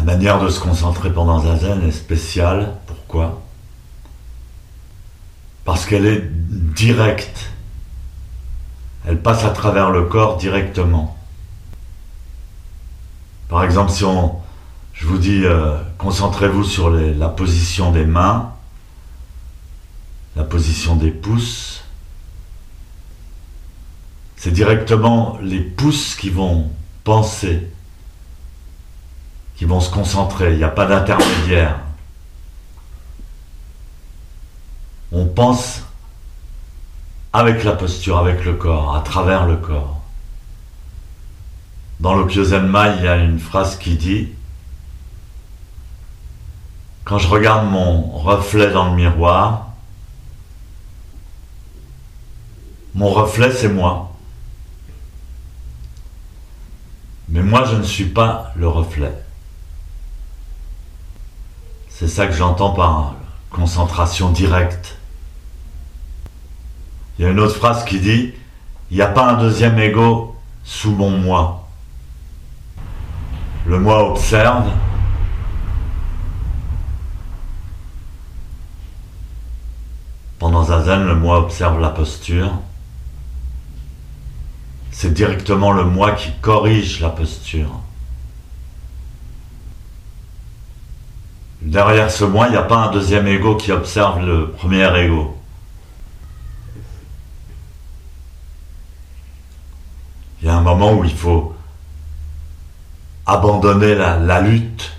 manière de se concentrer pendant Zazen est spéciale. Pourquoi? Parce qu'elle est directe. Elle passe à travers le corps directement. Par exemple, si je vous dis concentrez-vous sur la position des mains, la position des pouces, c'est directement les pouces qui vont penser, qui vont se concentrer, il n'y a pas d'intermédiaire. On pense avec la posture, avec le corps, à travers le corps. Dans l'Okyo-Zenma, il y a une phrase qui dit « Quand je regarde mon reflet dans le miroir, mon reflet c'est moi. Mais moi je ne suis pas le reflet. » C'est ça que j'entends par concentration directe. Il y a une autre phrase qui dit « Il n'y a pas un deuxième ego sous mon moi. » Le moi observe. Pendant Zazen, le moi observe la posture. C'est directement le moi qui corrige la posture. Derrière ce moi, il n'y a pas un deuxième ego qui observe le premier ego. Il y a un moment où il faut abandonner la lutte.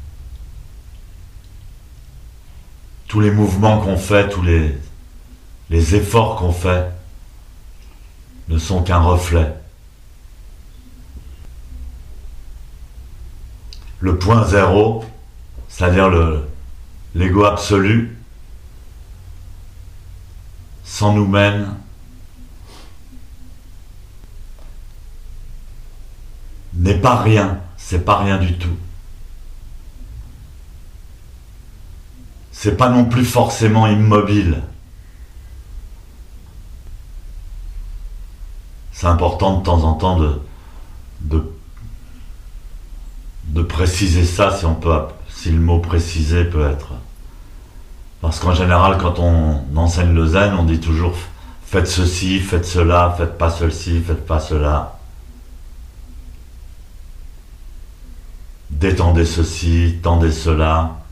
Tous les mouvements qu'on fait, tous les efforts qu'on fait ne sont qu'un reflet. Le point zéro, c'est-à-dire l'ego absolu, sans nous mène n'est pas rien, c'est pas rien du tout. C'est pas non plus forcément immobile. C'est important de temps en temps de préciser ça, si le mot préciser peut être. Parce qu'en général, quand on enseigne le zen, on dit toujours faites ceci, faites cela, faites pas ceci, faites pas cela. Détendez ceci, tendez cela.